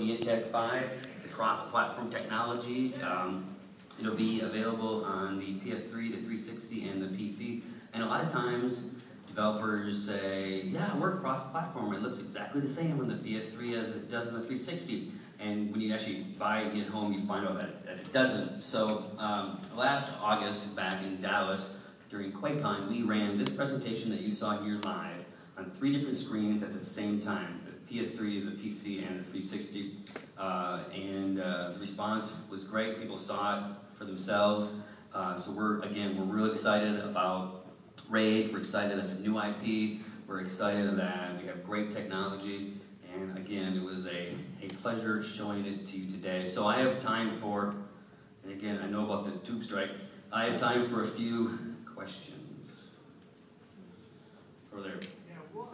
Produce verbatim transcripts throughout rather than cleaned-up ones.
the Id Tech five. It's a cross-platform technology. Um, it'll be available on the P S three, the three sixty, and the P C. And a lot of times, developers say, yeah, we're cross-platform. It looks exactly the same on the P S three as it does on the three sixty. And when you actually buy it at home, you find out that, that it doesn't. So um, last August, back in Dallas, during QuakeCon, we ran this presentation that you saw here live on three different screens at the same time, the P S three, the P C, and the three sixty. Uh, and uh, the response was great. People saw it for themselves. Uh, so we're, again, we're real excited about Rage. We're excited that it's a new I P. We're excited that we have great technology. And again, it was a, a pleasure showing it to you today. So I have time for, and again, I know about the tube strike, I have time for a few questions. Over there. Yeah, what,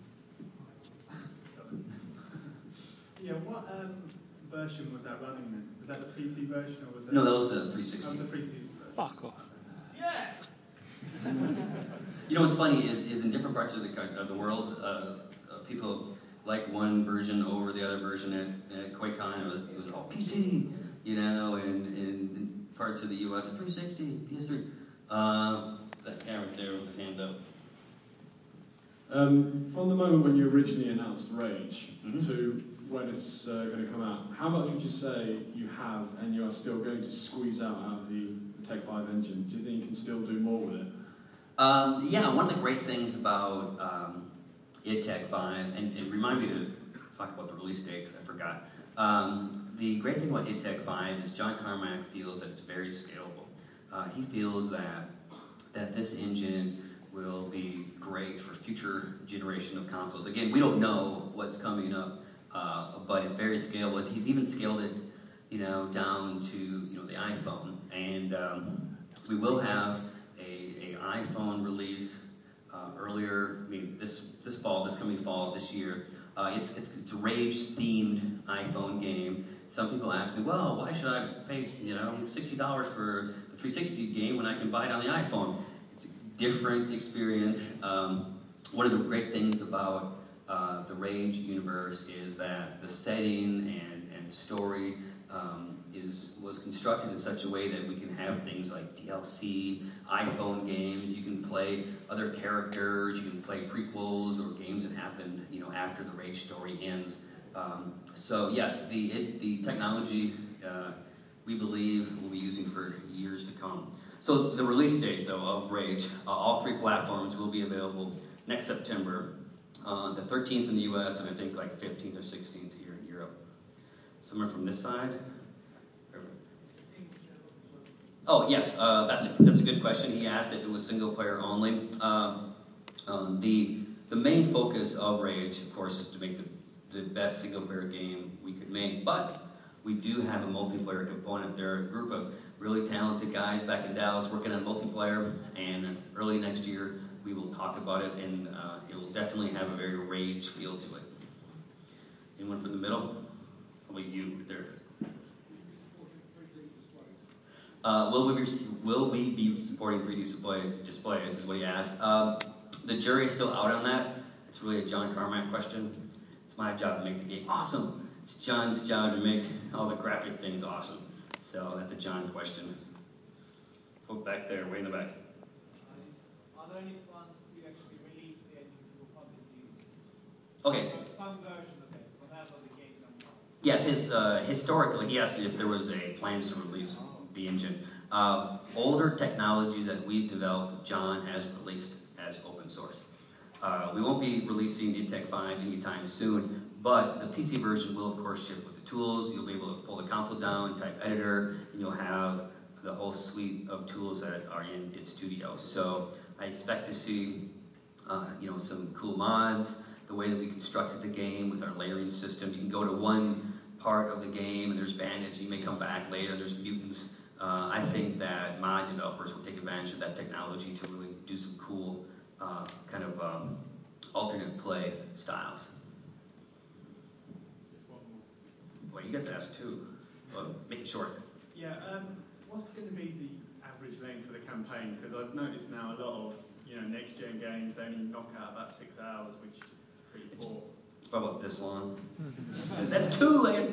um, yeah, what um, version was that running then? Was that the P C version or was it? No, that was the three sixty. That was the three sixty version. Fuck off. Yeah! You know what's funny is, is in different parts of the, of the world, uh, uh, people like one version over the other version. At, at QuakeCon, it was, it was all P C, you know, and in parts of the U S, three sixty, P S three. Uh, that guy right there with the hand up. Um, from the moment when you originally announced Rage mm-hmm. to when it's uh, going to come out, how much would you say you have and you are still going to squeeze out out of the, the Tech five engine? Do you think you can still do more with it? Um, yeah, one of the great things about um, Id Tech five, and it reminded me to talk about the release date because I forgot. Um, the great thing about Id Tech five is John Carmack feels that it's very scalable. Uh, he feels that that this engine will be great for future generation of consoles. Again, we don't know what's coming up, uh, but it's very scalable. He's even scaled it, you know, down to you know the iPhone, and um, we will have a, a iPhone release uh, earlier. I mean, this this fall, this coming fall, this year. Uh, it's, it's it's a Rage-themed iPhone game. Some people ask me, well, why should I pay you know sixty dollars for the three sixty game when I can buy it on the iPhone? It's a different experience. Um, one of the great things about uh, the Rage universe is that the setting and, and story um, is was constructed in such a way that we can have things like D L C, iPhone games. You can play other characters. You can play prequels or games that happened, you know, after the Rage story ends. Um, so yes, the it, the technology uh, we believe we'll be using for years to come. So the release date though of Rage, uh, all three platforms will be available next September, uh, the thirteenth in the U S and I think like fifteenth or sixteenth here in Europe. Somewhere from this side. Oh yes, uh, that's a, that's a good question. He asked if it was single player only. Um, um, the the main focus of Rage, of course, is to make the the best single player game we could make. But we do have a multiplayer component. There are a group of really talented guys back in Dallas working on multiplayer, and early next year we will talk about it, and uh, it will definitely have a very Rage feel to it. Anyone from the middle? Probably you right there. Uh, will we be will we be supporting three D display displays? Is what he asked. Um, the jury is still out on that. It's really a John Carmack question. It's my job to make the game awesome. It's John's job to make all the graphic things awesome. So that's a John question. Go back there, way in the back. Are there any plans to actually release the engine for public use? Okay. So some version of it, whatever the game comes out. Yes, his uh, historically he asked if there was a plans to release the engine. Uh, older technologies that we've developed, John has released as open source. Uh, we won't be releasing Id Tech five anytime soon, but the P C version will of course ship with the tools. You'll be able to pull the console down, type editor, and you'll have the whole suite of tools that are in id Studio. So I expect to see uh, you know, some cool mods, the way that we constructed the game with our layering system. You can go to one part of the game and there's bandits, you may come back later, there's mutants. Uh, I think that mod developers will take advantage of that technology to really do some cool uh, kind of um, alternate play styles. Well, you got to ask two. Well, make it short. Yeah, um, what's going to be the average length for the campaign? Because I've noticed now a lot of you know next-gen games, they only knock out about six hours, which is pretty poor. It's about this long. That's two, man.